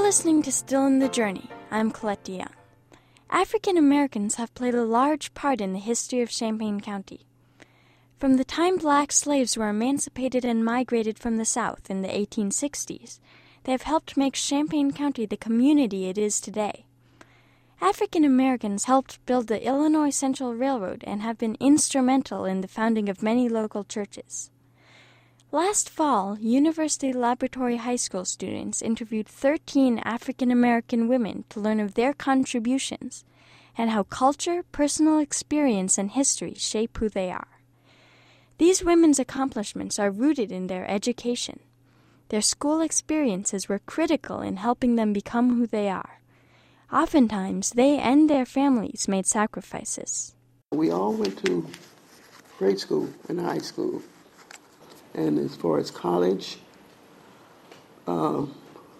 listening to Still in the Journey. I'm Colette DeYoung. African Americans have played a large part in the history of Champaign County. From the time black slaves were emancipated and migrated from the South in the 1860s, they have helped make Champaign County the community it is today. African Americans helped build the Illinois Central Railroad and have been instrumental in the founding of many local churches. Last fall, University Laboratory High School students interviewed 13 African American women to learn of their contributions and how culture, personal experience, and history shape who they are. These women's accomplishments are rooted in their education. Their school experiences were critical in helping them become who they are. Oftentimes, they and their families made sacrifices. We all went to grade school and high school. And as far as college, for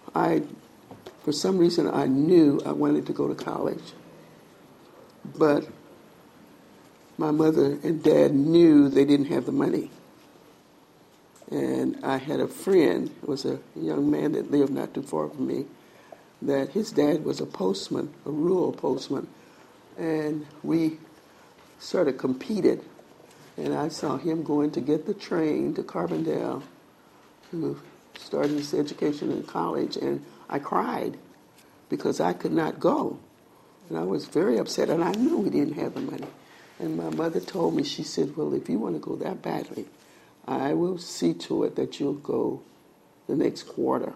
some reason, I knew I wanted to go to college. But my mother and dad knew they didn't have the money. And I had a friend, it was a young man that lived not too far from me, that his dad was a postman, a rural postman. And we sort of competed. And I saw him going to get the train to Carbondale to start his education in college, and I cried because I could not go. And I was very upset, and I knew we didn't have the money. And my mother told me, she said, well, if you want to go that badly, I will see to it that you'll go the next quarter.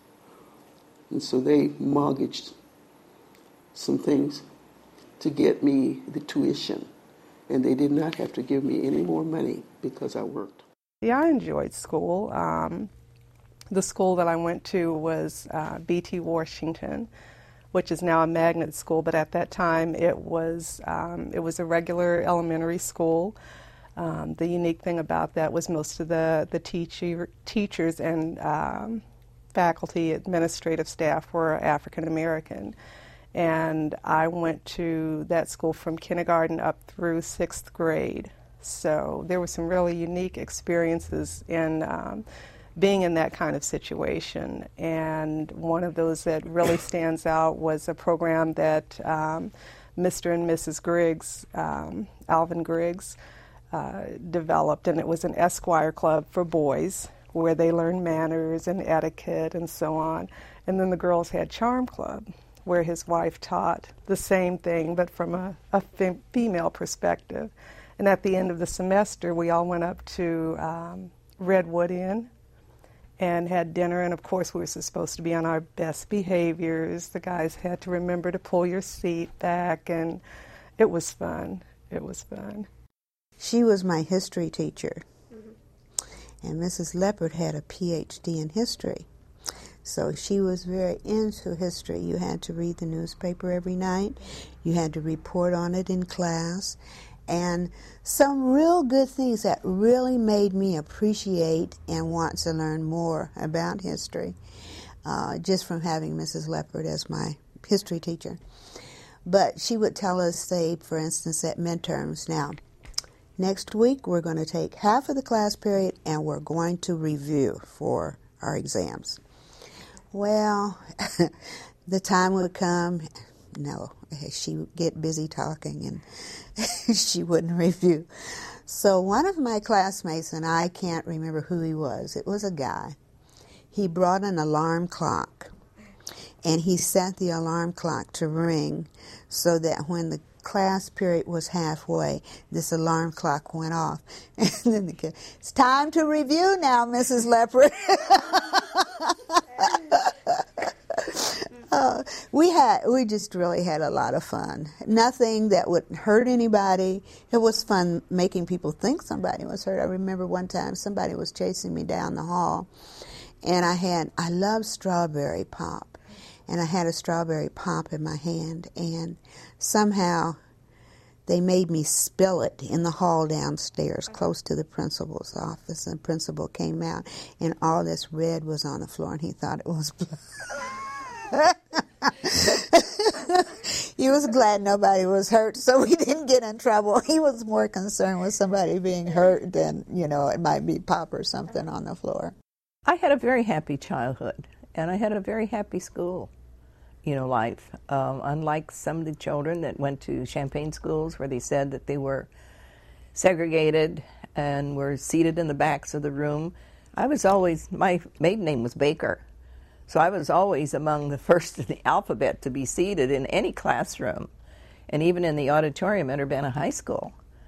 And so they mortgaged some things to get me the tuition. And they did not have to give me any more money because I worked. Yeah, I enjoyed school. The school that I went to was B.T. Washington, which is now a magnet school, but at that time it was a regular elementary school. The unique thing about that was most of the teachers and faculty, administrative staff were African American. And I went to that school from kindergarten up through 6th grade. So there were some really unique experiences in being in that kind of situation. And one of those that really stands out was a program that Mr. and Mrs. Griggs, Alvin Griggs, developed. And it was an Esquire Club for boys where they learned manners and etiquette and so on. And then the girls had Charm Club, where his wife taught the same thing, but from a female perspective. And at the end of the semester, we all went up to Redwood Inn and had dinner, and of course we were supposed to be on our best behaviors. The guys had to remember to pull your seat back, and it was fun. It was fun. She was my history teacher, and Mrs. Leopard had a PhD in history. So she was very into history. You had to read the newspaper every night. You had to report on it in class. And some real good things that really made me appreciate and want to learn more about history, just from having Mrs. Leopard as my history teacher. But she would tell us, say, for instance, at midterms, now, next week we're going to take half of the class period and we're going to review for our exams. Well, the time would come, no, she would get busy talking and she wouldn't review. So one of my classmates, and I can't remember who he was, it was a guy, he brought an alarm clock and he set the alarm clock to ring so that when the class period was halfway, this alarm clock went off. And then the kid, it's time to review now, Mrs. Leopard. We just really had a lot of fun. Nothing that would hurt anybody. It was fun making people think somebody was hurt. I remember one time somebody was chasing me down the hall, and I love strawberry pop, and I had a strawberry pop in my hand, and somehow they made me spill it in the hall downstairs close to the principal's office, and the principal came out, and all this red was on the floor, and he thought it was blood. He was glad nobody was hurt, so we didn't get in trouble. He was more concerned with somebody being hurt than, it might be pop or something on the floor. I had a very happy childhood, and I had a very happy school. life. Unlike some of the children that went to Champaign schools where they said that they were segregated and were seated in the backs of the room, my maiden name was Baker. So I was always among the first in the alphabet to be seated in any classroom, and even in the auditorium at Urbana High School.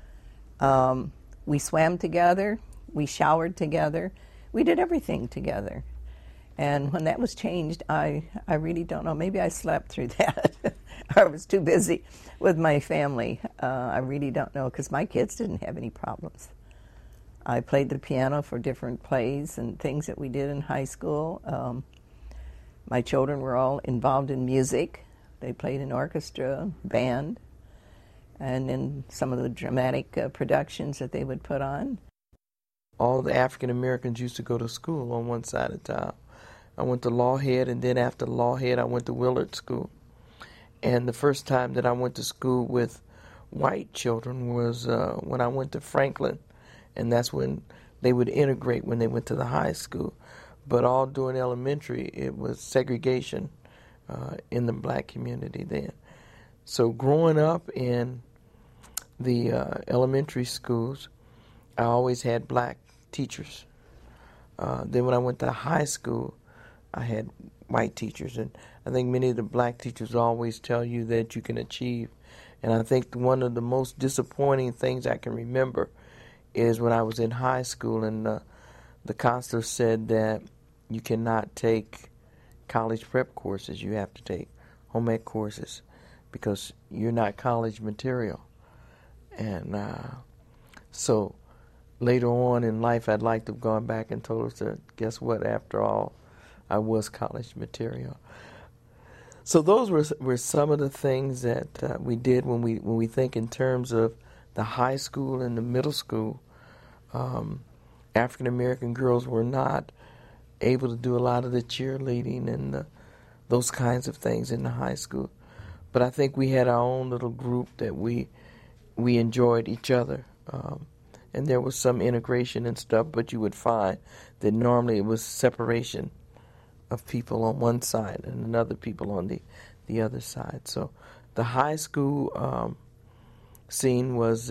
We swam together, we showered together, we did everything together. And when that was changed, I really don't know. Maybe I slept through that. I was too busy with my family. I really don't know, because my kids didn't have any problems. I played the piano for different plays and things that we did in high school. My children were all involved in music. They played in orchestra, band, and in some of the dramatic productions that they would put on. All the African Americans used to go to school on one side of town. I went to Lawhead, and then after Lawhead, I went to Willard School. And the first time that I went to school with white children was when I went to Franklin, and that's when they would integrate when they went to the high school. But all during elementary, it was segregation in the black community then. So growing up in the elementary schools, I always had black teachers. Then when I went to high school, I had white teachers, and I think many of the black teachers always tell you that you can achieve. And I think one of the most disappointing things I can remember is when I was in high school, and the counselor said that you cannot take college prep courses. You have to take home ec courses because you're not college material. And so later on in life, I'd like to have gone back and told us that, guess what, after all, I was college material. So those were some of the things that we did when we think in terms of the high school and the middle school. African American girls were not able to do a lot of the cheerleading and those kinds of things in the high school. But I think we had our own little group that we enjoyed each other. And there was some integration and stuff, but you would find that normally it was separation of people on one side and another people on the other side. So the high school scene was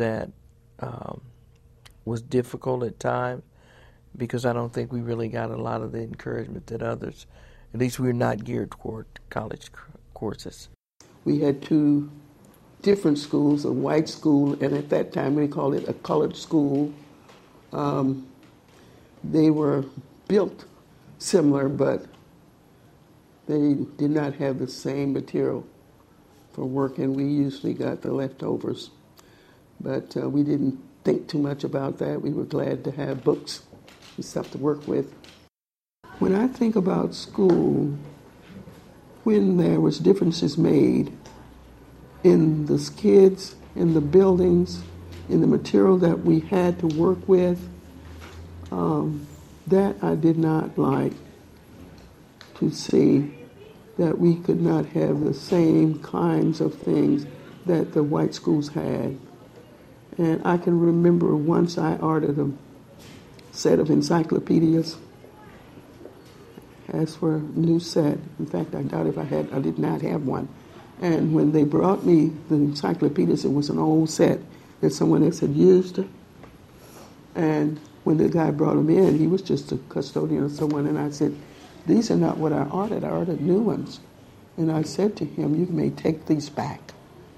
difficult at times because I don't think we really got a lot of the encouragement that others, at least we're not geared toward college courses. We had two different schools, a white school, and at that time we called it a colored school. They were built similar, but they did not have the same material for work, and we usually got the leftovers. But we didn't think too much about that. We were glad to have books and stuff to work with. When I think about school, when there was differences made in the kids, in the buildings, in the material that we had to work with, that I did not like to see, that we could not have the same kinds of things that the white schools had. And I can remember once I ordered a set of encyclopedias, asked for a new set. In fact, I doubt if I did not have one. And when they brought me the encyclopedias, it was an old set that someone else had used. And when the guy brought them in, he was just a custodian or someone, and I said, "These are not what I ordered new ones." And I said to him, "You may take these back."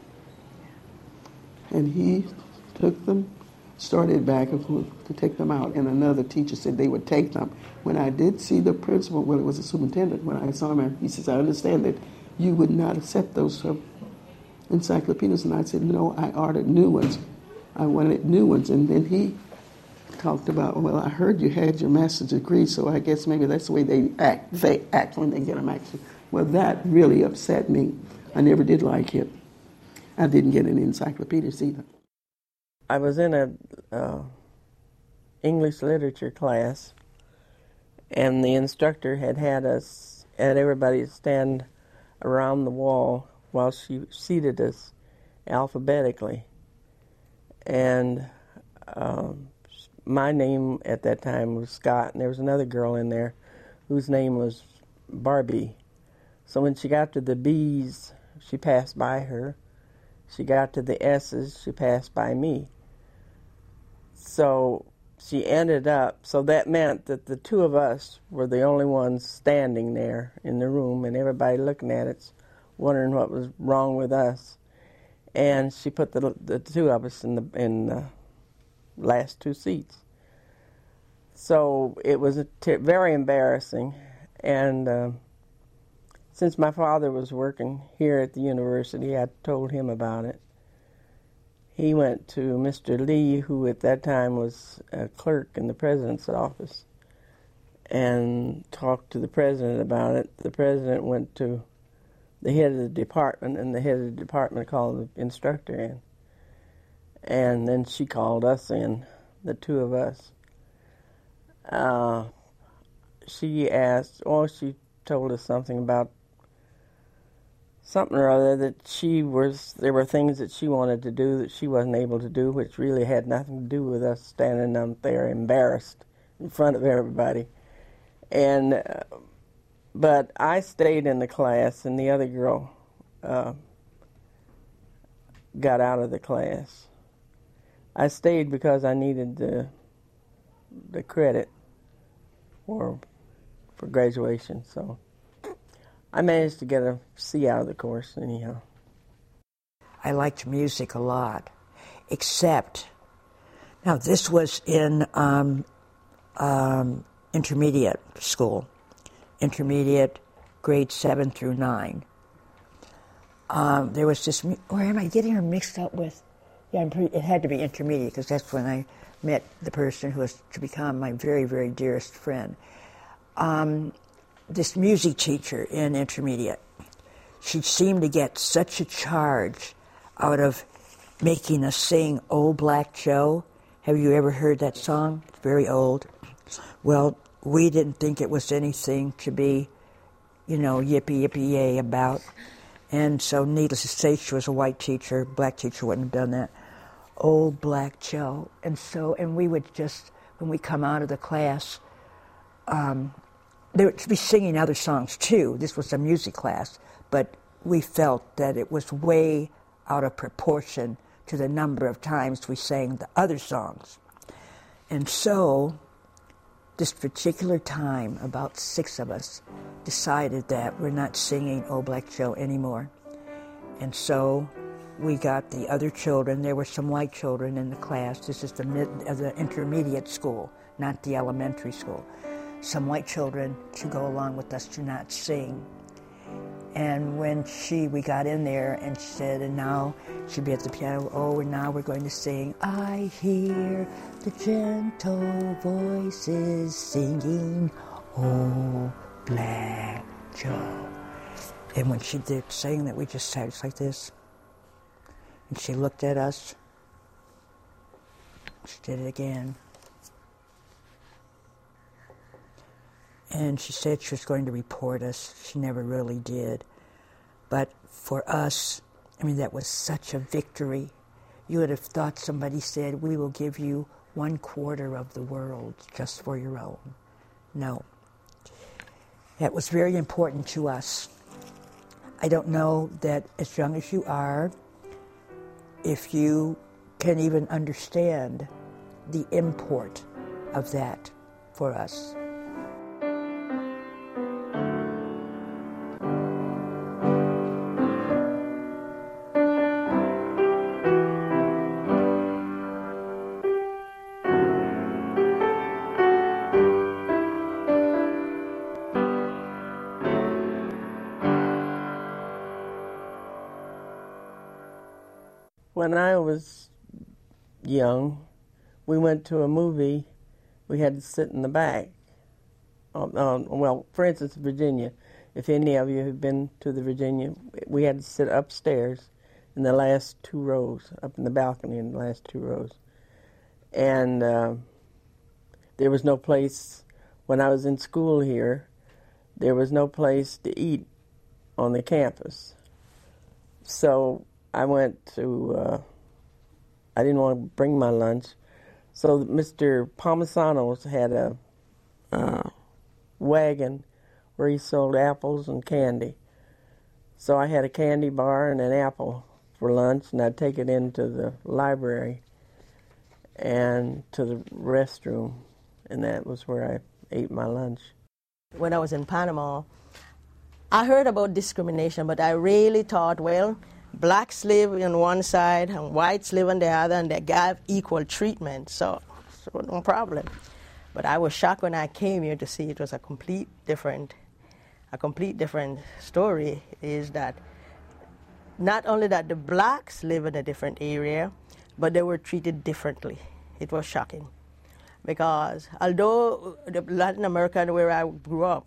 And he took them, started back to take them out, and another teacher said they would take them. When I did see the principal, well, it was the superintendent, when I saw him, he says, "I understand that you would not accept those encyclopedias." And I said, "No, I ordered new ones. I wanted new ones." And then he talked about, "Well, I heard you had your master's degree, so I guess maybe that's the way they act when they get them." Actually, well, that really upset me. I never did like it. I didn't get any encyclopedias either. I was in a English literature class, and the instructor had everybody stand around the wall while she seated us alphabetically. And my name at that time was Scott, and there was another girl in there whose name was Barbie. So when she got to the B's, she passed by her. She got to the S's, she passed by me. So she ended up, so that meant that the two of us were the only ones standing there in the room, and everybody looking at it, wondering what was wrong with us. And she put the two of us in the last two seats. So it was very embarrassing. And since my father was working here at the university, I told him about it. He went to Mr. Lee, who at that time was a clerk in the president's office, and talked to the president about it. The president went to the head of the department, and the head of the department called the instructor in. And then she called us in, the two of us. She told us something about something or other that there were things that she wanted to do that she wasn't able to do, which really had nothing to do with us standing up there embarrassed in front of everybody. And but I stayed in the class, and the other girl got out of the class. I stayed because I needed the credit for graduation, so I managed to get a C out of the course anyhow. I liked music a lot, except, now this was in intermediate school, intermediate grade 7 through 9. There was this, or am I getting her mixed up with, it had to be intermediate because that's when I met the person who was to become my very, very dearest friend. This music teacher in intermediate, she seemed to get such a charge out of making us sing Old Black Joe. Have you ever heard that song? It's very old. Well, we didn't think it was anything to be, yippee, yippee, yay about. And so needless to say, she was a white teacher. Black teacher wouldn't have done that. Old Black Joe. And we would just, when we come out of the class, they would be singing other songs too. This was a music class, but we felt that it was way out of proportion to the number of times we sang the other songs. And so, this particular time, about 6 of us decided that we're not singing Old Black Joe anymore. And so we got the other children. There were some white children in the class. This is the intermediate school, not the elementary school. Some white children to go along with us to not sing. And when we got in there and she said, and now she'd be at the piano, and now we're going to sing, I hear the gentle voices singing, Oh, Black Joe. And when she did saying that, we just sat just like this. And she looked at us. She did it again. And she said she was going to report us. She never really did. But for us, that was such a victory. You would have thought somebody said, we will give you 1/4 of the world just for your own. No. That was very important to us. I don't know that as young as you are, if you can even understand the import of that for us. When I was young, we went to a movie. We had to sit in the back. For instance, Virginia. If any of you have been to the Virginia, we had to sit upstairs in the last 2 rows, up in the balcony in the last 2 rows. And there was no place, when I was in school here, there was no place to eat on the campus. So I went to, I didn't want to bring my lunch, so Mr. Palmisano's had a wagon where he sold apples and candy. So I had a candy bar and an apple for lunch, and I'd take it into the library and to the restroom, and that was where I ate my lunch. When I was in Panama, I heard about discrimination, but I really thought, well, blacks live on one side and whites live on the other, and they have equal treatment, so no problem. But I was shocked when I came here to see it was a complete different story. Is that not only that the blacks live in a different area, but they were treated differently. It was shocking, because although the Latin America, where I grew up,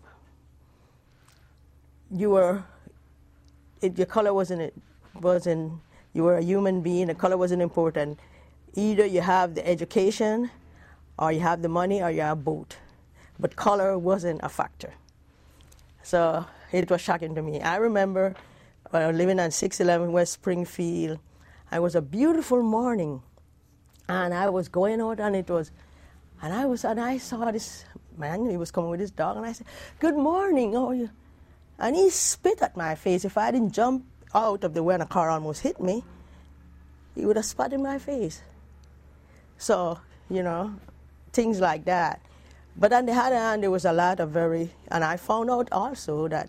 your color wasn't, you were a human being, the color wasn't important. Either you have the education, or you have the money, or you have both. But color wasn't a factor. So it was shocking to me. I remember living on 611 West Springfield. It was a beautiful morning, and I was going out, and I saw this man. He was coming with his dog, and I said, "Good morning, how are you?" And he spit at my face. If I didn't jump out of the way and a car almost hit me, he would have spat in my face. So, things like that. But on the other hand, there was a lot of and I found out also that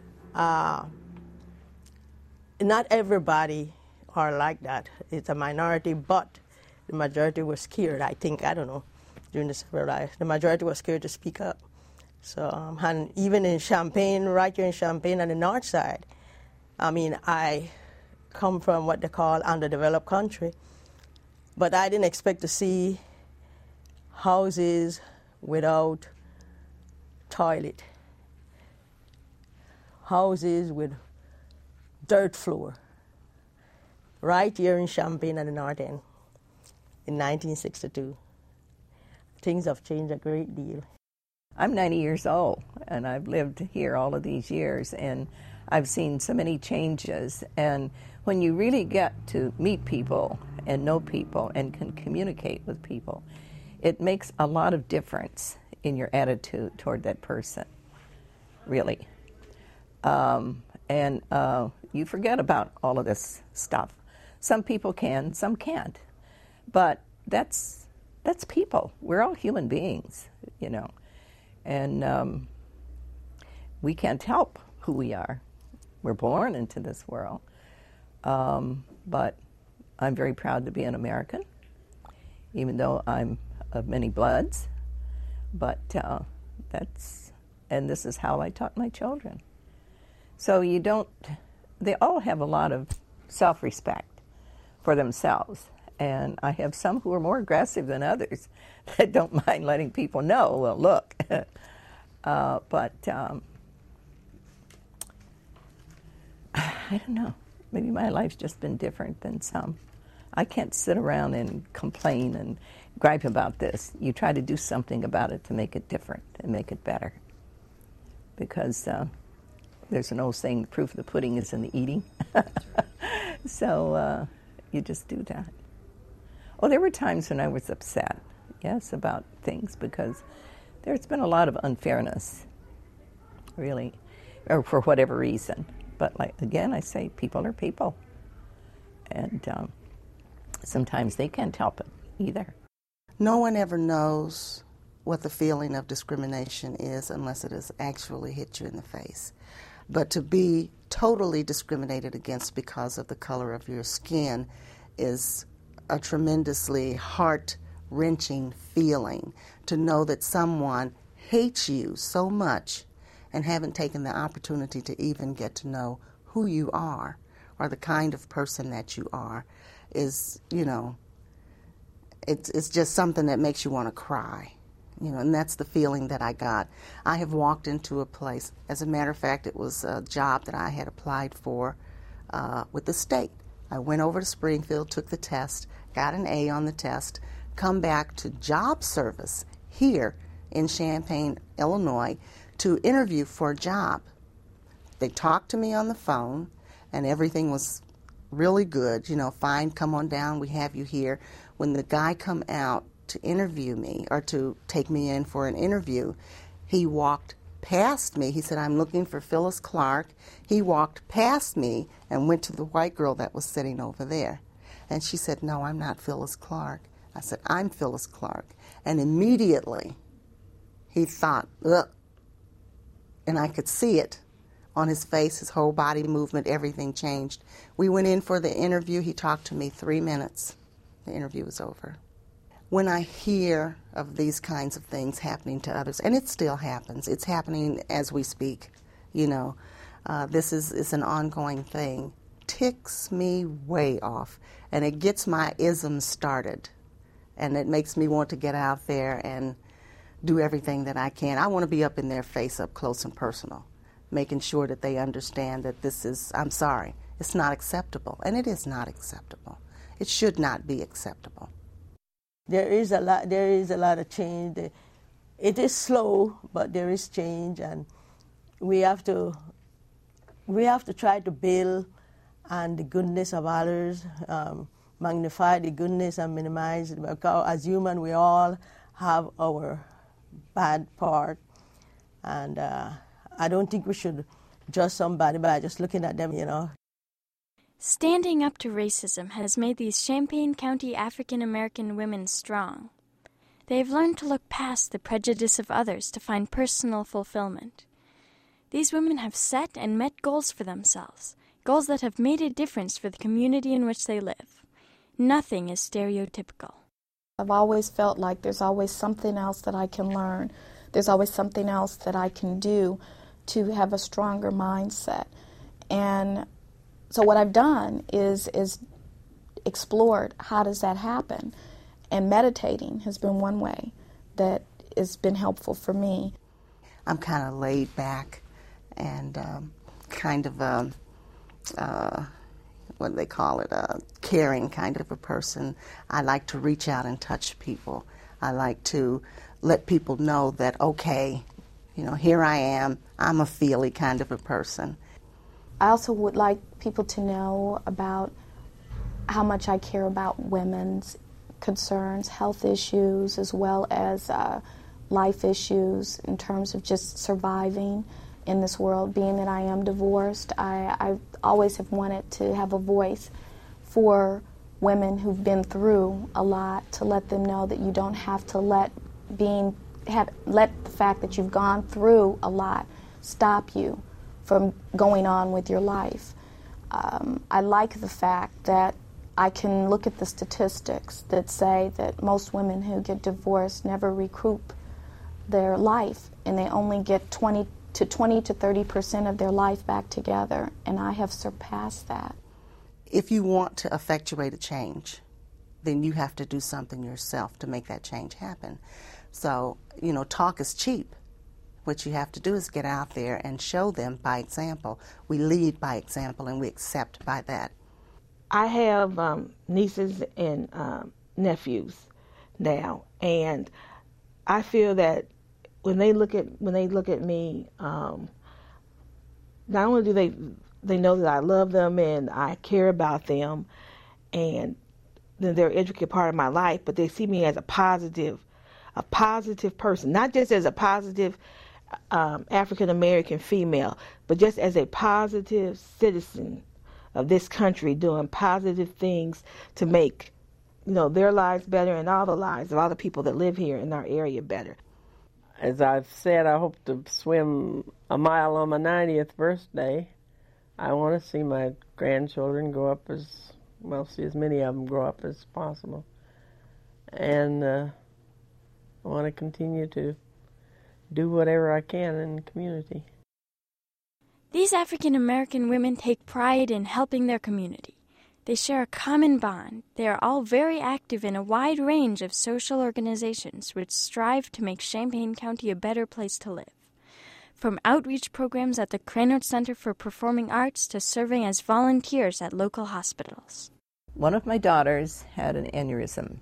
not everybody are like that. It's a minority, but the majority was scared, I think, I don't know, during the civil rights. The majority was scared to speak up. So, and even in Champaign, right here in Champaign on the north side, I come from what they call underdeveloped country, but I didn't expect to see houses without toilet, houses with dirt floor, right here in Champaign at the north end in 1962. Things have changed a great deal. I'm 90 years old, and I've lived here all of these years, and I've seen so many changes. And when you really get to meet people and know people and can communicate with people, it makes a lot of difference in your attitude toward that person, really. And you forget about all of this stuff. Some people can, some can't. But that's people. We're all human beings, And we can't help who we are. We're born into this world. But I'm very proud to be an American, even though I'm of many bloods. But and this is how I taught my children. So they all have a lot of self-respect for themselves. And I have some who are more aggressive than others that don't mind letting people know, well, look. But I don't know. Maybe my life's just been different than some. I can't sit around and complain and gripe about this. You try to do something about it to make it different and make it better. Because there's an old saying, the proof of the pudding is in the eating. So you just do that. Oh, there were times when I was upset, yes, about things, because there's been a lot of unfairness, really, or for whatever reason. But again, I say people are people. And sometimes they can't help it either. No one ever knows what the feeling of discrimination is unless it has actually hit you in the face. But to be totally discriminated against because of the color of your skin is a tremendously heart-wrenching feeling, to know that someone hates you so much and haven't taken the opportunity to even get to know who you are or the kind of person that you are is, it's just something that makes you want to cry. And that's the feeling that I got. I have walked into a place, as a matter of fact, it was a job that I had applied for with the state. I went over to Springfield, took the test, got an A on the test, come back to job service here in Champaign, Illinois, to interview for a job. They talked to me on the phone, and everything was really good. Fine, come on down, we have you here. When the guy come out to interview me or to take me in for an interview, he walked past me. He said, I'm looking for Phyllis Clark. He walked past me and went to the white girl that was sitting over there. And she said, no, I'm not Phyllis Clark. I said, I'm Phyllis Clark. And immediately he thought, ugh. And I could see it on his face, his whole body movement, everything changed. We went in for the interview. He talked to me 3 minutes. The interview was over. When I hear of these kinds of things happening to others, and it still happens, it's happening as we speak, you know, this is an ongoing thing, ticks me way off, and it gets my isms started, and it makes me want to get out there and do everything that I can. I want to be up in their face, up close and personal, making sure that they understand that this is, I'm sorry, it's not acceptable, and it is not acceptable. It should not be acceptable. There is a lot of change. It is slow, but there is change, and we have to try to build on the goodness of others, magnify the goodness and minimize it. Because as humans, we all have our bad part, and I don't think we should judge somebody by just looking at them, you know. Standing up to racism has made these Champaign County African American women strong. They have learned to look past the prejudice of others to find personal fulfillment. These women have set and met goals for themselves, goals that have made a difference for the community in which they live. Nothing is stereotypical. I've always felt like there's always something else that I can learn. There's always something else that I can do to have a stronger mindset. And so what I've done is explored how does that happen. And meditating has been one way that has been helpful for me. I'm kind of laid back and kind of what do they call it, a caring kind of a person. I like to reach out and touch people. I like to let people know that, okay, you know, here I am. I'm a feely kind of a person. I also would like people to know about how much I care about women's concerns, health issues, as well as life issues in terms of just surviving in this world. Being that I am divorced, I always have wanted to have a voice for women who've been through a lot, to let them know that you don't have to let the fact that you've gone through a lot stop you from going on with your life. I like the fact that I can look at the statistics that say that most women who get divorced never recoup their life, and they only get 20 to 30% of their life back together, and I have surpassed that. If you want to effectuate a change, then you have to do something yourself to make that change happen. So, you know, talk is cheap. What you have to do is get out there and show them by example. We lead by example, and we accept by that. I have nieces and nephews now, and I feel that when they look at me, not only do they know that I love them and I care about them, and then they're an intricate part of my life, but they see me as a positive person, not just as a positive African American female, but just as a positive citizen of this country, doing positive things to make, you know, their lives better and all the lives of all the people that live here in our area better. As I've said, I hope to swim a mile on my 90th birthday. I want to see my grandchildren grow up see as many of them grow up as possible. And I want to continue to do whatever I can in the community. These African American women take pride in helping their community. They share a common bond. They are all very active in a wide range of social organizations which strive to make Champaign County a better place to live. From outreach programs at the Krannert Center for Performing Arts to serving as volunteers at local hospitals. One of my daughters had an aneurysm,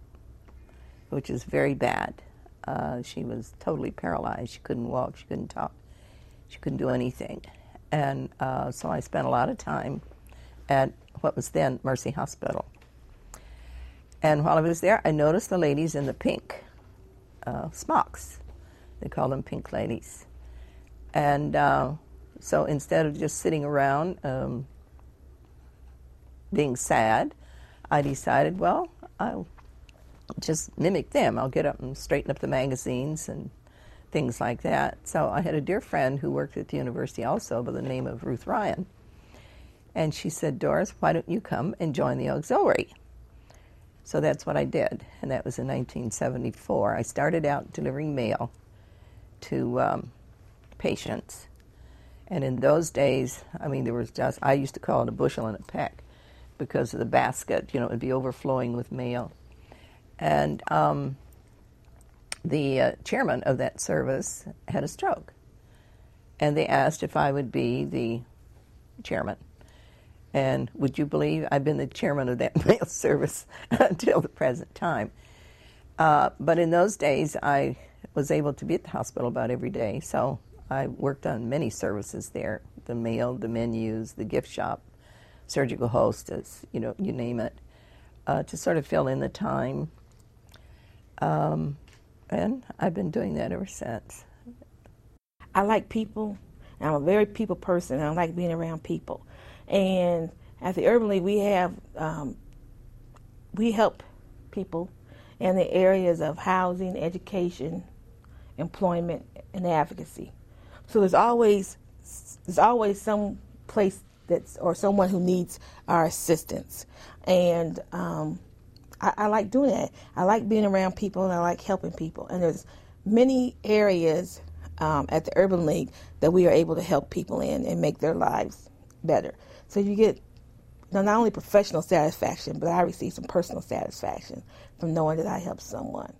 which is very bad. She was totally paralyzed. She couldn't walk, she couldn't talk, she couldn't do anything. And so I spent a lot of time at what was then Mercy Hospital. And while I was there, I noticed the ladies in the pink smocks. They call them pink ladies. And so instead of just sitting around being sad, I decided, well, I'll just mimic them. I'll get up and straighten up the magazines and things like that. So I had a dear friend who worked at the university also by the name of Ruth Ryan. And she said, Doris, why don't you come and join the auxiliary? So that's what I did, and that was in 1974. I started out delivering mail to patients. And in those days, I mean, there was just, I used to call it a bushel and a peck because of the basket, you know, it would be overflowing with mail. And the chairman of that service had a stroke. And they asked if I would be the chairman. And would you believe I've been the chairman of that mail service until the present time. But in those days, I was able to be at the hospital about every day. So I worked on many services there, the mail, the menus, the gift shop, surgical hostess, you know, you name it, to sort of fill in the time. And I've been doing that ever since. I like people. I'm a very people person. I like being around people. And at the Urban League, we help people in the areas of housing, education, employment, and advocacy. So there's always some place or someone who needs our assistance. And I like doing that. I like being around people, and I like helping people. And there's many areas at the Urban League that we are able to help people in and make their lives better. So you get not only professional satisfaction, but I receive some personal satisfaction from knowing that I helped someone.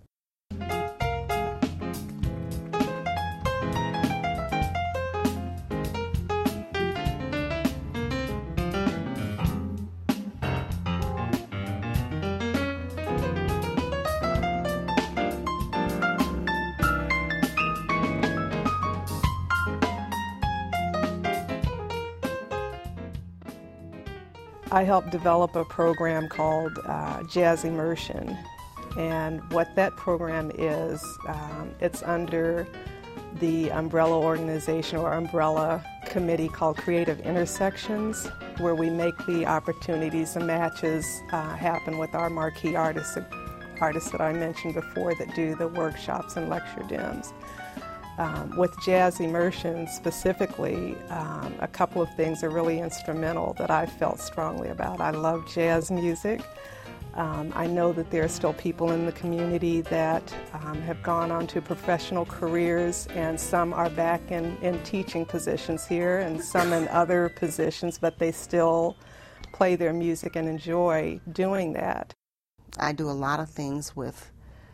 I helped develop a program called Jazz Immersion, and what that program is, it's under the umbrella organization or umbrella committee called Creative Intersections, where we make the opportunities and matches happen with our marquee artists that I mentioned before that do the workshops and lecture dims. With Jazz Immersion specifically, a couple of things are really instrumental that I felt strongly about. I love jazz music. I know that there are still people in the community that have gone on to professional careers, and some are back in teaching positions here and some in other positions, but they still play their music and enjoy doing that. I do a lot of things with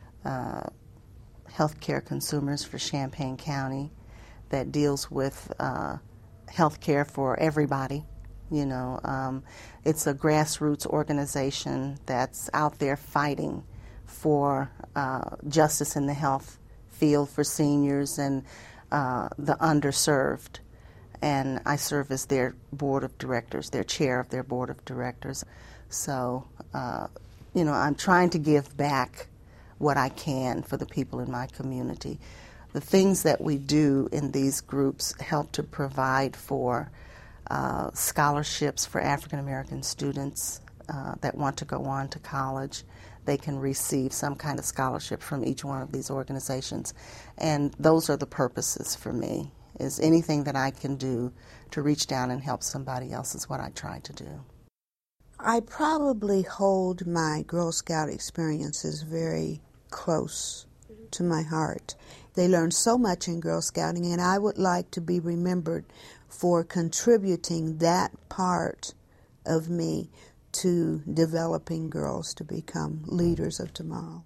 healthcare consumers for Champaign County that deals with healthcare for everybody. You know, it's a grassroots organization that's out there fighting for justice in the health field for seniors and the underserved. And I serve as their board of directors, their chair of their board of directors. So, you know, I'm trying to give back what I can for the people in my community. The things that we do in these groups help to provide for scholarships for African American students that want to go on to college. They can receive some kind of scholarship from each one of these organizations. And those are the purposes for me, is anything that I can do to reach down and help somebody else is what I try to do. I probably hold my Girl Scout experiences very close to my heart. They learned so much in Girl Scouting, and I would like to be remembered for contributing that part of me to developing girls to become leaders of tomorrow.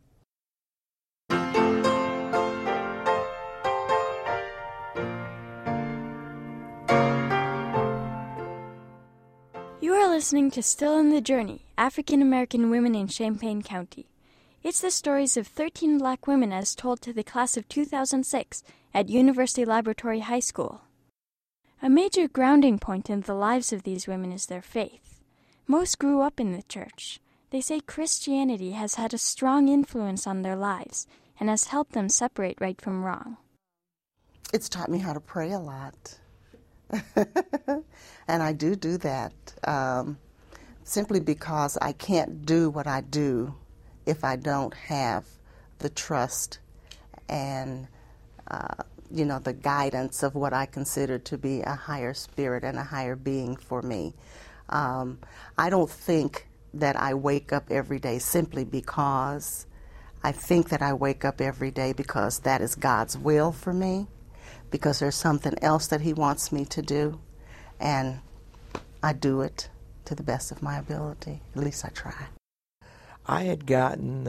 You are listening to Still in the Journey, African American Women in Champaign County. It's the stories of 13 black women as told to the class of 2006 at University Laboratory High School. A major grounding point in the lives of these women is their faith. Most grew up in the church. They say Christianity has had a strong influence on their lives and has helped them separate right from wrong. It's taught me how to pray a lot. And I do that simply because I can't do what I do if I don't have the trust and, the guidance of what I consider to be a higher spirit and a higher being for me. I don't think that I wake up every day simply because I think that I wake up every day because that is God's will for me, because there's something else that He wants me to do, and I do it to the best of my ability. At least I try. I had gotten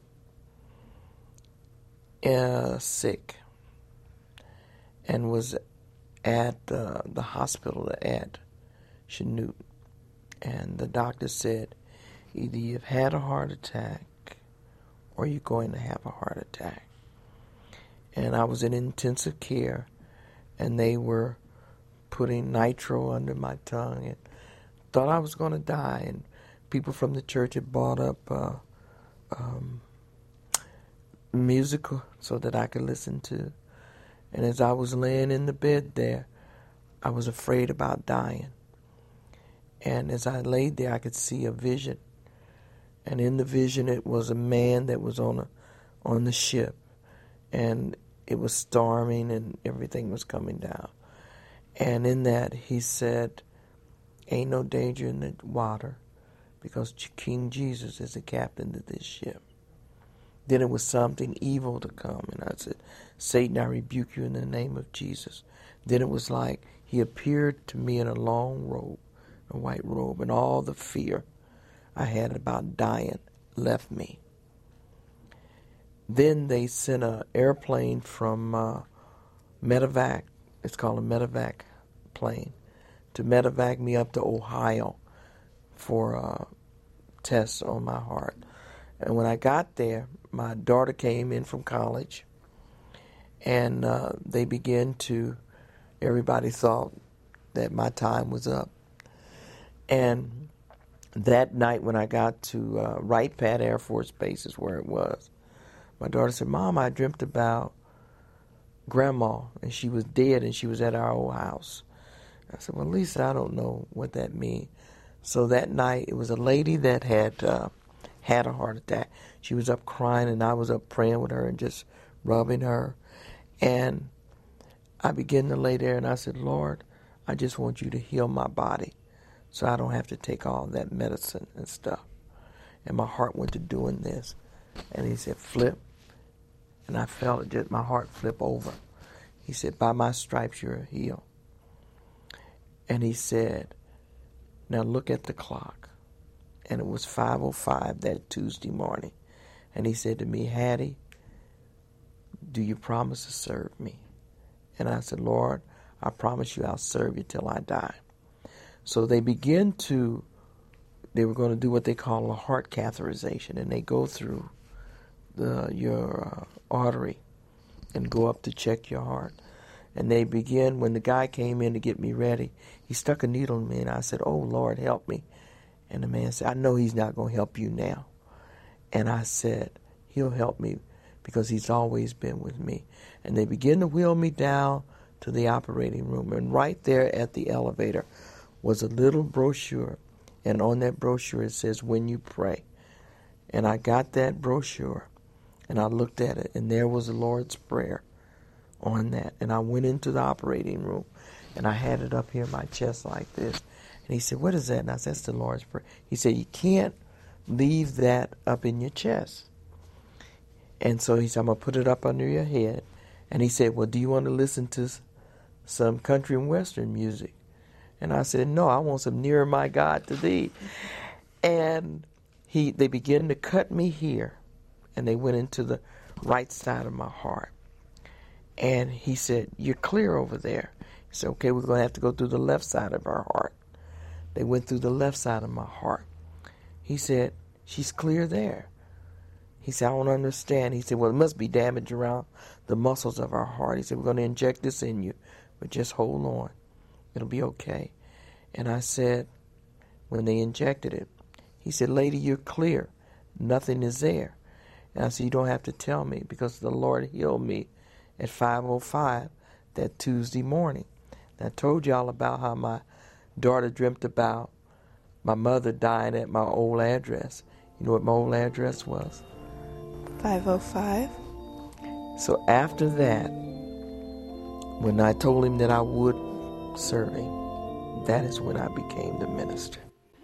sick and was at the hospital at Chanute, and the doctor said, either you've had a heart attack or you're going to have a heart attack. And I was in intensive care, and they were putting nitro under my tongue and thought I was going to die. And people from the church had bought up musical so that I could listen to. And as I was laying in the bed there, I was afraid about dying. And as I laid there, I could see a vision. And in the vision, it was a man that was on the ship. And it was storming and everything was coming down. And in that, he said, ain't no danger in the water because King Jesus is the captain of this ship. Then it was something evil to come. And I said, Satan, I rebuke you in the name of Jesus. Then it was like he appeared to me in a long robe, a white robe, and all the fear I had about dying left me. Then they sent an airplane from Medevac, it's called a Medevac plane, to Medevac me up to Ohio for tests on my heart. And when I got there, my daughter came in from college, and they began to, everybody thought that my time was up. And that night when I got to Wright Pat Air Force Base is where it was, my daughter said, Mom, I dreamt about Grandma, and she was dead, and she was at our old house. I said, well, Lisa, I don't know what that means. So that night, it was a lady that had had a heart attack. She was up crying, and I was up praying with her and just rubbing her. And I began to lay there, and I said, Lord, I just want you to heal my body so I don't have to take all that medicine and stuff. And my heart went to doing this. And he said, flip. And I felt it, just my heart flip over. He said, by my stripes you're healed. And he said, now look at the clock. And it was 5:05 that Tuesday morning. And he said to me, Hattie, do you promise to serve me? And I said, Lord, I promise you I'll serve you till I die. So they were going to do what they call a heart catheterization, and they go through your artery and go up to check your heart. And they begin, when the guy came in to get me ready, he stuck a needle in me, and I said, oh, Lord, help me. And the man said, I know he's not going to help you now. And I said, he'll help me because he's always been with me. And they begin to wheel me down to the operating room. And right there at the elevator was a little brochure. And on that brochure it says, when you pray. And I got that brochure, and I looked at it, and there was the Lord's Prayer on that. And I went into the operating room, and I had it up here in my chest like this. And he said, what is that? And I said, it's the Lord's Prayer. He said, you can't leave that up in your chest. And so he said, I'm going to put it up under your head. And he said, well, do you want to listen to some country and western music? And I said, no, I want some Nearer My God to Thee. And they began to cut me here, and they went into the right side of my heart. And he said, you're clear over there. He said, okay, we're going to have to go through the left side of our heart. They went through the left side of my heart. He said, she's clear there. He said, I don't understand. He said, well, it must be damage around the muscles of our heart. He said, we're going to inject this in you, but just hold on. It'll be okay. And I said, when they injected it, he said, lady, you're clear. Nothing is there. And I said, you don't have to tell me because the Lord healed me at 5:05 that Tuesday morning. And I told y'all about how my daughter dreamt about my mother dying at my old address. You know what my old address was? 505. So after that, when I told him that I would serve him, that is when I became the minister.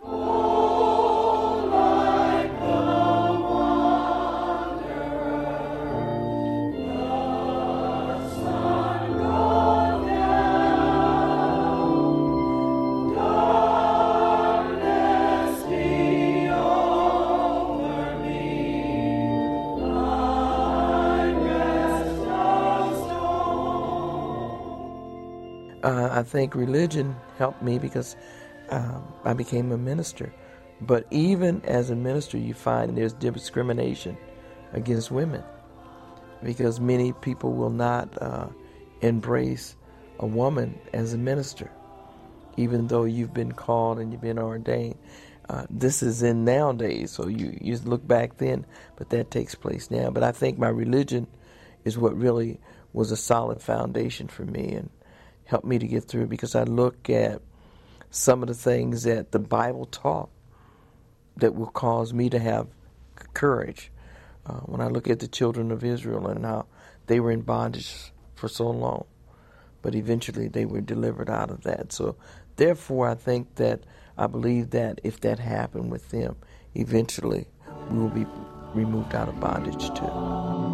I think religion helped me because I became a minister. But even as a minister, you find there's discrimination against women because many people will not embrace a woman as a minister, even though you've been called and you've been ordained. This is in nowadays, so you look back then, but that takes place now. But I think my religion is what really was a solid foundation for me and helped me to get through, because I look at some of the things that the Bible taught that will cause me to have courage. When I look at the children of Israel and how they were in bondage for so long, but eventually they were delivered out of that. So therefore, I believe that if that happened with them, eventually we will be removed out of bondage too.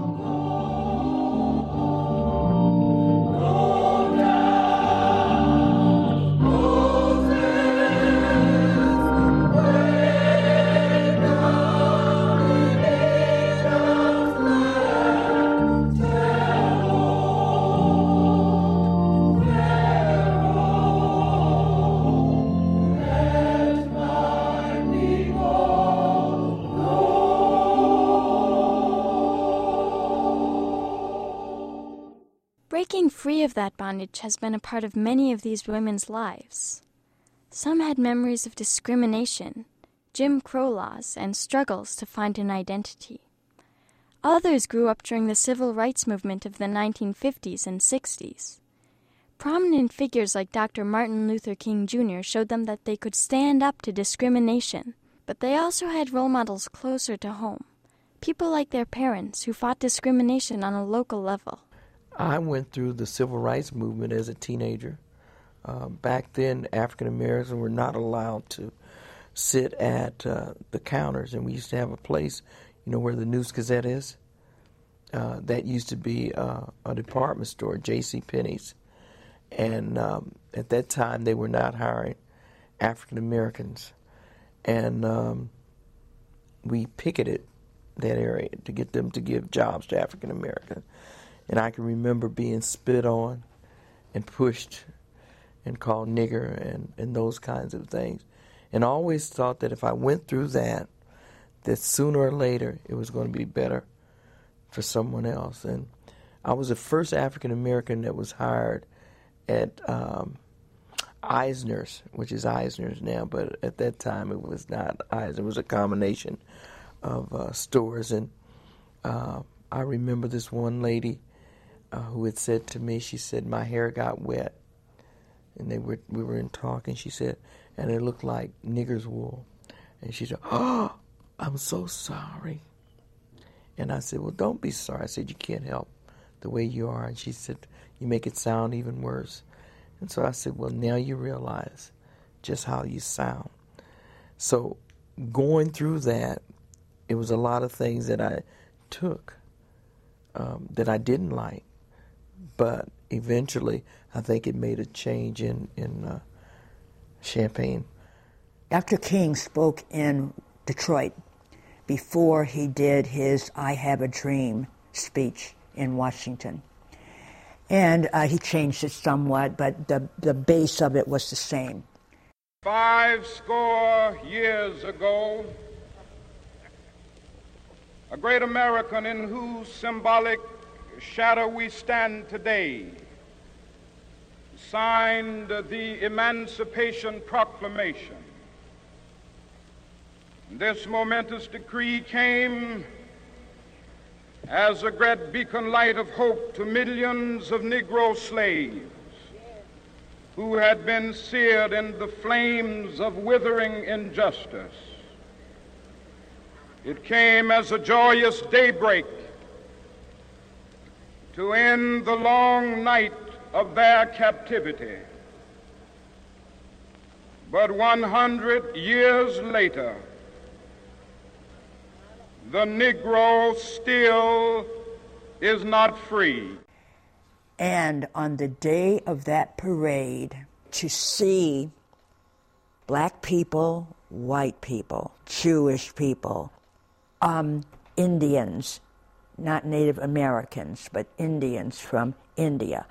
Breaking free of that bondage has been a part of many of these women's lives. Some had memories of discrimination, Jim Crow laws, and struggles to find an identity. Others grew up during the civil rights movement of the 1950s and 60s. Prominent figures like Dr. Martin Luther King Jr. showed them that they could stand up to discrimination, but they also had role models closer to home, people like their parents who fought discrimination on a local level. I went through the civil rights movement as a teenager. Back then, African Americans were not allowed to sit at the counters, and we used to have a place, where the News Gazette is. That used to be a department store, J.C. Penney's, and at that time they were not hiring African Americans, and we picketed that area to get them to give jobs to African Americans. And I can remember being spit on and pushed and called nigger and those kinds of things. And I always thought that if I went through that sooner or later it was going to be better for someone else. And I was the first African American that was hired at Eisner's, which is Eisner's now, but at that time it was not Eisner. It was a combination of stores. And I remember this one lady who had said to me, she said, my hair got wet. And we were in talking, she said, and it looked like nigger's wool. And she said, oh, I'm so sorry. And I said, well, don't be sorry. I said, you can't help the way you are. And she said, you make it sound even worse. And so I said, well, now you realize just how you sound. So going through that, it was a lot of things that I took that I didn't like. But eventually, I think it made a change in Champaign. Dr. King spoke in Detroit before he did his I Have a Dream speech in Washington. And he changed it somewhat, but the base of it was the same. 50 years ago, a great American in whose symbolic shadow we stand today signed the Emancipation Proclamation. This momentous decree came as a great beacon light of hope to millions of Negro slaves who had been seared in the flames of withering injustice. It came as a joyous daybreak to end the long night of their captivity. But 100 years later, the Negro still is not free. And on the day of that parade, to see black people, white people, Jewish people, Indians, not Native Americans, but Indians from India,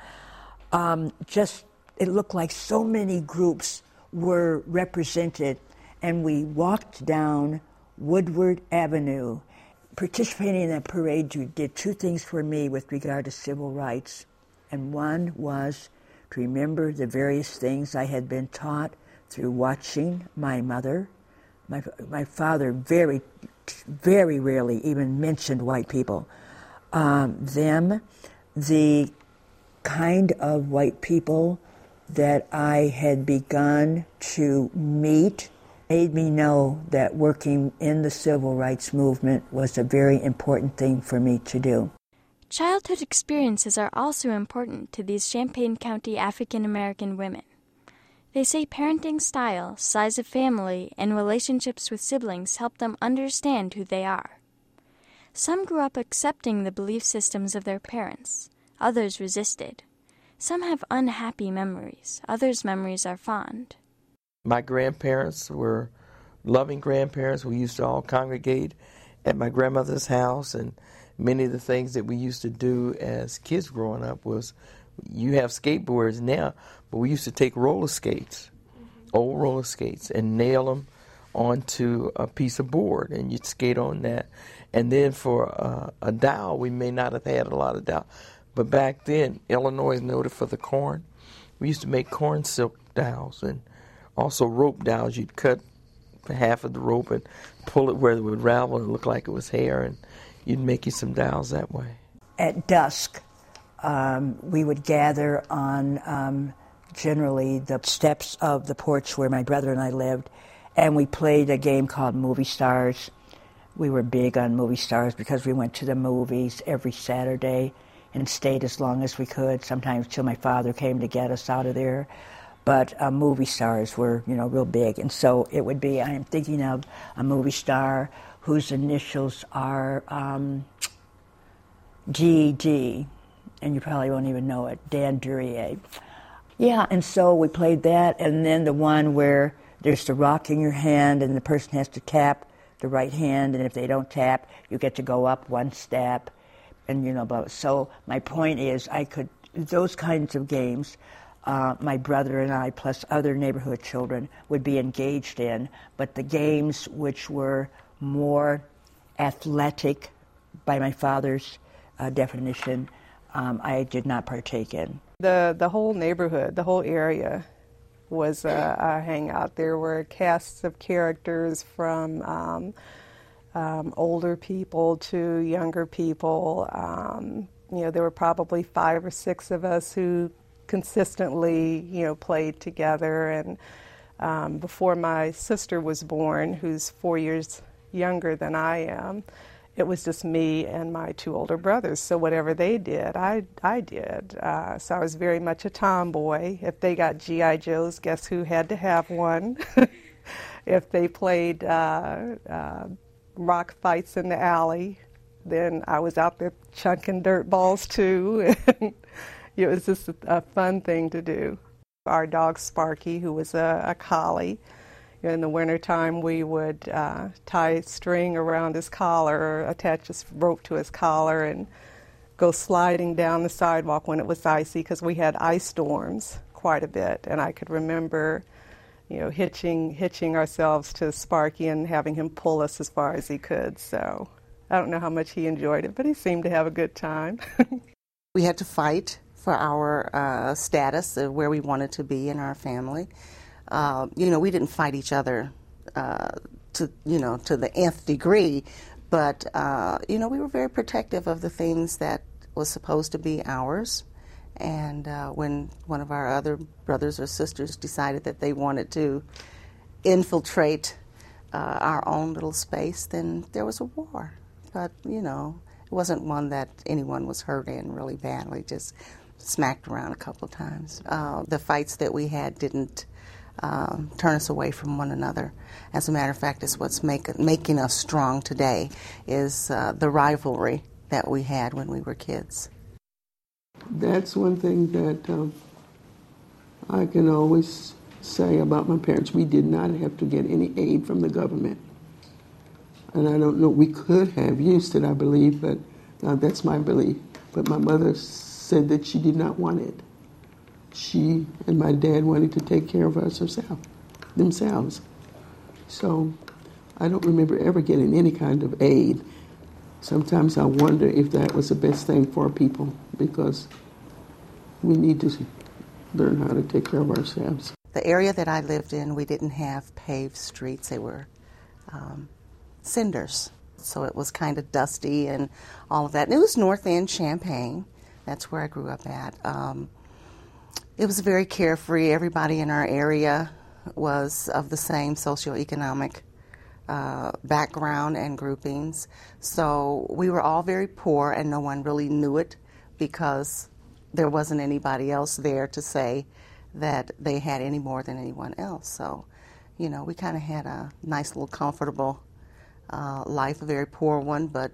it looked like so many groups were represented, and we walked down Woodward Avenue. Participating in that parade did two things for me with regard to civil rights. And one was to remember the various things I had been taught through watching my mother. My father very, very rarely even mentioned white people. The kind of white people that I had begun to meet made me know that working in the civil rights movement was a very important thing for me to do. Childhood experiences are also important to these Champaign County African American women. They say parenting style, size of family, and relationships with siblings help them understand who they are. Some grew up accepting the belief systems of their parents. Others resisted. Some have unhappy memories. Others' memories are fond. My grandparents were loving grandparents. We used to all congregate at my grandmother's house, and many of the things that we used to do as kids growing up was, you have skateboards now, but we used to take roller skates, old roller skates, and nail them onto a piece of board, and you'd skate on that. And then for a dowel, we may not have had a lot of dowel, but back then, Illinois is noted for the corn. We used to make corn silk dowels, and also rope dowels. You'd cut half of the rope and pull it where it would ravel and look like it was hair, and you'd make you some dowels that way. At dusk, we would gather on generally the steps of the porch where my brother and I lived, and we played a game called Movie Stars. We were big on Movie Stars because we went to the movies every Saturday and stayed as long as we could, sometimes till my father came to get us out of there. But movie stars were, real big. And so it would be, I am thinking of a movie star whose initials are GD, and you probably won't even know it, Dan Duryea. Yeah, and so we played that, and then the one where there's the rock in your hand and the person has to tap the right hand, and if they don't tap, you get to go up one step, and but so my point is those kinds of games, my brother and I, plus other neighborhood children, would be engaged in, but the games which were more athletic, by my father's definition, I did not partake in. The whole neighborhood, the whole area was a hangout. There were casts of characters from older people to younger people. There were probably 5 or 6 of us who consistently, played together. And before my sister was born, who's 4 years younger than I am, it was just me and my 2 older brothers. So whatever they did, I did. So I was very much a tomboy. If they got G.I. Joes, guess who had to have one? If they played rock fights in the alley, then I was out there chunking dirt balls too. It was just a fun thing to do. Our dog Sparky, who was a collie, in the wintertime we would tie string around his collar or attach a rope to his collar and go sliding down the sidewalk when it was icy, because we had ice storms quite a bit. And I could remember, hitching ourselves to Sparky and having him pull us as far as he could. So I don't know how much he enjoyed it, but he seemed to have a good time. We had to fight for our status of where we wanted to be in our family. We didn't fight each other to the nth degree, But, we were very protective of the things that was supposed to be ours. And when one of our other brothers or sisters decided that they wanted to infiltrate our own little space, then there was a war. But, it wasn't one that anyone was hurt in really badly, just smacked around a couple of times. The fights that we had didn't turn us away from one another. As a matter of fact, it's what's making us strong today is the rivalry that we had when we were kids. That's one thing that I can always say about my parents. We did not have to get any aid from the government. And I don't know, we could have used it, I believe, but that's my belief. But my mother said that she did not want it. She and my dad wanted to take care of us themselves. So I don't remember ever getting any kind of aid. Sometimes I wonder if that was the best thing for people, because we need to learn how to take care of ourselves. The area that I lived in, we didn't have paved streets. They were cinders. So it was kind of dusty and all of that. And it was North End, Champaign. That's where I grew up at. It was very carefree. Everybody in our area was of the same socioeconomic background and groupings. So we were all very poor, and no one really knew it because there wasn't anybody else there to say that they had any more than anyone else. So, we kind of had a nice little comfortable life, a very poor one, but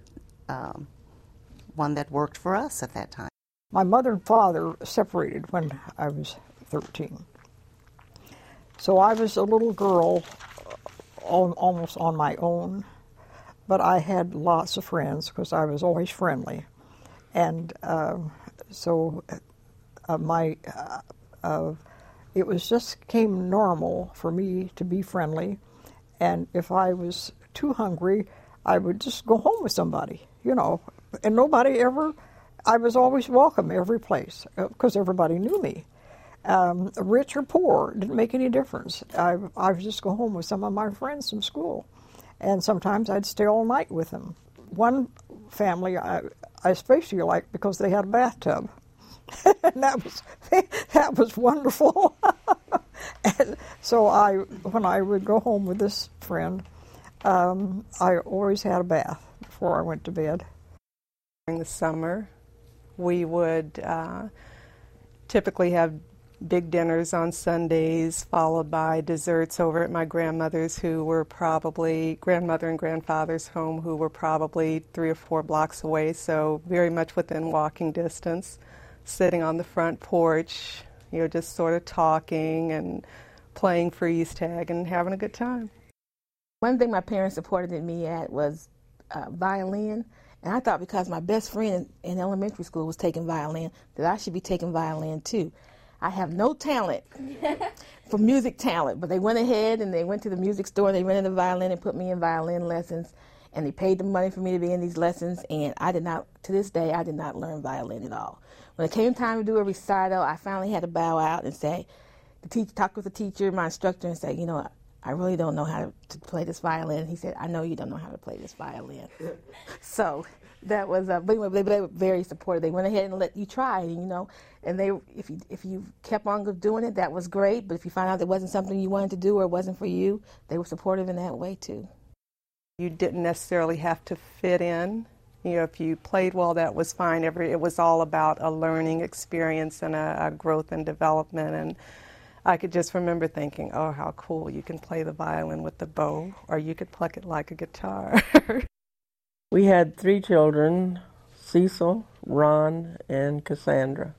one that worked for us at that time. My mother and father separated when I was 13. So I was a little girl almost on my own, but I had lots of friends because I was always friendly. And it was just came normal for me to be friendly. And if I was too hungry, I would just go home with somebody, and nobody ever, I was always welcome every place because everybody knew me. Rich or poor, didn't make any difference. I would just go home with some of my friends from school, and sometimes I'd stay all night with them. One family I especially liked because they had a bathtub, and that was wonderful. And so when I would go home with this friend, I always had a bath before I went to bed. During the summer, we would typically have big dinners on Sundays, followed by desserts over at my grandmother's, grandmother and grandfather's home, who were probably 3 or 4 blocks away, so very much within walking distance, sitting on the front porch, just sort of talking and playing freeze tag and having a good time. One thing my parents supported me at was violin, and I thought because my best friend in elementary school was taking violin that I should be taking violin too. I have no talent for music talent, but they went ahead and they went to the music store and they rented a violin and put me in violin lessons, and they paid the money for me to be in these lessons, and to this day, I did not learn violin at all. When it came time to do a recital, I finally had to bow out and say, talk with the teacher, my instructor, and say, I really don't know how to play this violin. He said, I know you don't know how to play this violin. So that was, but anyway, they were very supportive. They went ahead and let you try, and if you kept on doing it, that was great. But if you found out it wasn't something you wanted to do or it wasn't for you, they were supportive in that way too. You didn't necessarily have to fit in. If you played well, that was fine. It was all about a learning experience and a growth and development. And I could just remember thinking, oh, how cool, you can play the violin with the bow, or you could pluck it like a guitar. We had 3 children, Cecil, Ron, and Cassandra.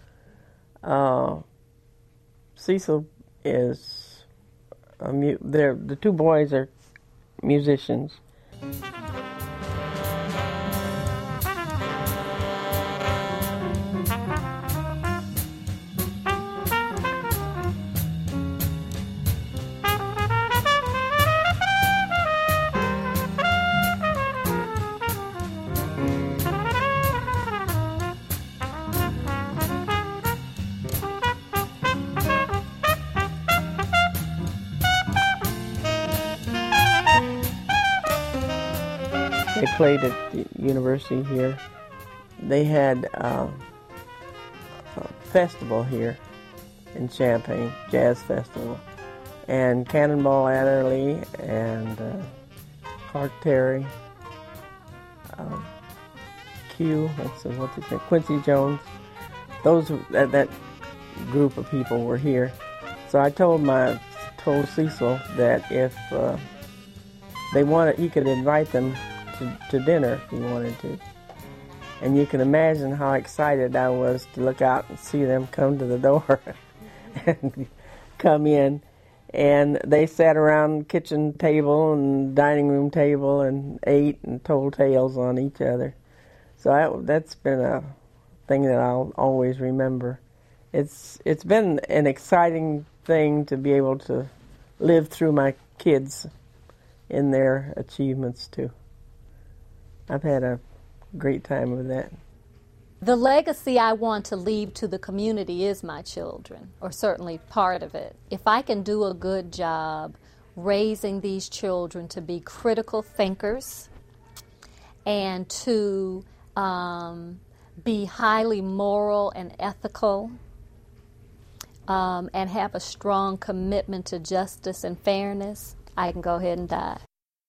Cecil is the 2 boys are musicians. They played at the university here. They had a festival here in Champaign, Jazz Festival. And Cannonball Adderley and Clark Terry, Quincy Jones. That group of people were here. So I told Cecil that if they wanted, he could invite them to dinner if he wanted to. And you can imagine how excited I was to look out and see them come to the door and come in. And they sat around the kitchen table and dining room table and ate and told tales on each other. So that's been a thing that I'll always remember. It's been an exciting thing to be able to live through my kids in their achievements too. I've had a great time with that. The legacy I want to leave to the community is my children, or certainly part of it. If I can do a good job raising these children to be critical thinkers and to be highly moral and ethical and have a strong commitment to justice and fairness, I can go ahead and die.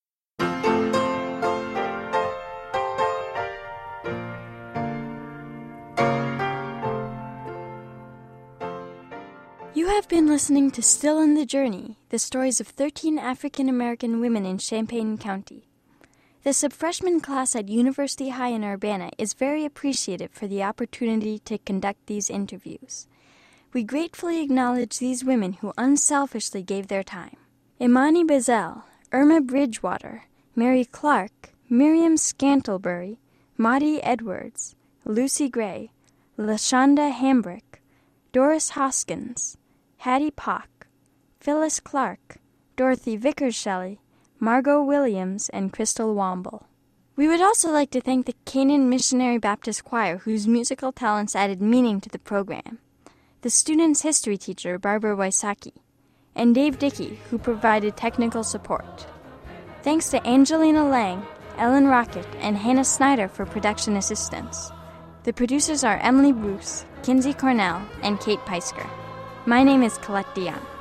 You have been listening to Still in the Journey, the stories of 13 African American women in Champaign County. The sub-freshman class at University High in Urbana is very appreciative for the opportunity to conduct these interviews. We gratefully acknowledge these women who unselfishly gave their time. Imani Bazell, Irma Bridgewater, Mary Clark, Miriam Scantlebury, Maudie Edwards, Lucy Gray, LaShonda Hambrick, Doris Hoskins, Hattie Pock, Phyllis Clark, Dorothy Vickers-Shelley, Margot Williams, and Crystal Womble. We would also like to thank the Canaan Missionary Baptist Choir, whose musical talents added meaning to the program, the student's history teacher, Barbara Wysocki, and Dave Dickey, who provided technical support. Thanks to Angelina Lang, Ellen Rocket, and Hannah Snyder for production assistance. The producers are Emily Bruce, Kinsey Cornell, and Kate Peisker. My name is Colette Dion.